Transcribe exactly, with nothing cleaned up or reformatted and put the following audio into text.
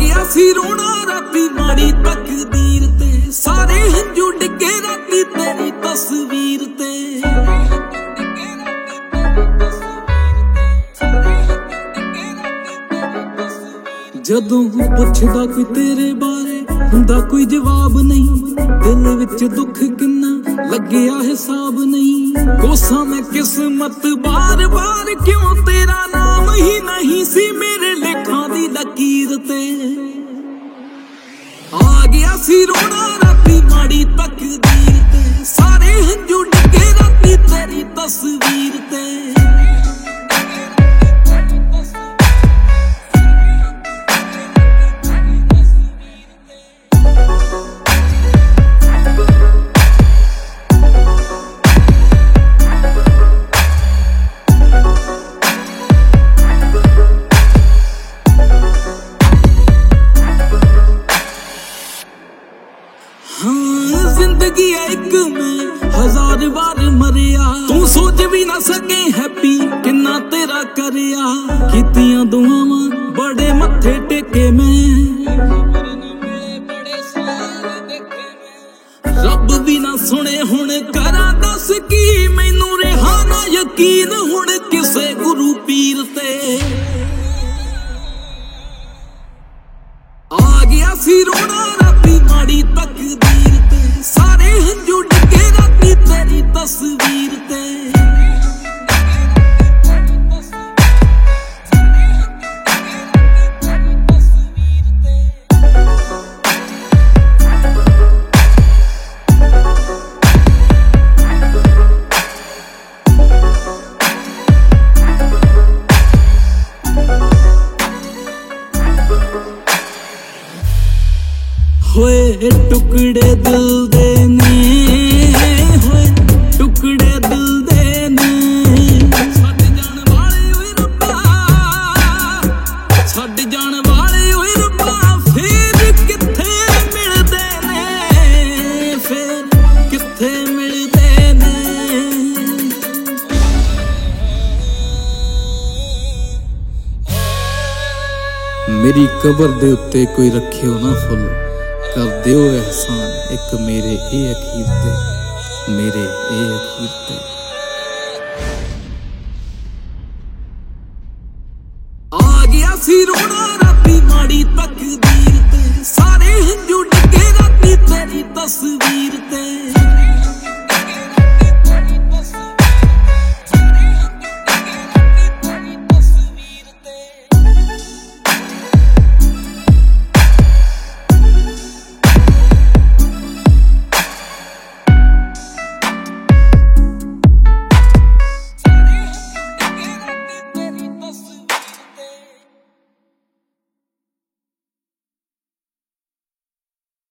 गया सी रोना राती माड़ी तकदीर ते, सारे हंजू डिगे राती तेरी तस्वीर ते। जदों पुछदा कोई तेरे बारे हुंदा कोई जवाब नहीं, दिल विच दुख किन्ना लग्या हिसाब नहीं। कोसा मैं किस्मत बार बार क्यों तेरा नाम ही नहीं सी मेरे लेखां दी लकीर ते। आ गया सी रोना राती माड़ी तकदीर ते, सारे हंजू डिगे राती तेरी तस्वीर ते। जिंदगी है एक में हजार बार मरिया, तू सोच भी ना सके हैप्पी किन्ना तेरा करिया। कीतियां दुआवां बड़े मत्थे टेके में, रब भी ना सुने हुण करा दस की मैनू रहा ना यकीन हुण किसे गुरु पीर ते। आ गया सी रोना राती माड़ी तकदीर ते, सारे हंजू डिगे राती तेरी तस्वीर ते। होए टुकड़े दिल दे ने, होए टुकड़े दिल दे ने। छड्ड जाण वाले ओए रब्बा, छड्ड जाण वाले ओए रब्बा, फिर कित्थे मिलदे ने, फिर कित्थे मिलदे ने। मेरी कबर दे उत्ते कोई रखियो ना फुल, कर दियो एहसान एक मेरे ए अखीर ते, मेरे ए अखीर ते। आ गया सी रोना राती माड़ी तकदीर ते, सारे हंजू डिगे राती तेरी तस्वीर ते।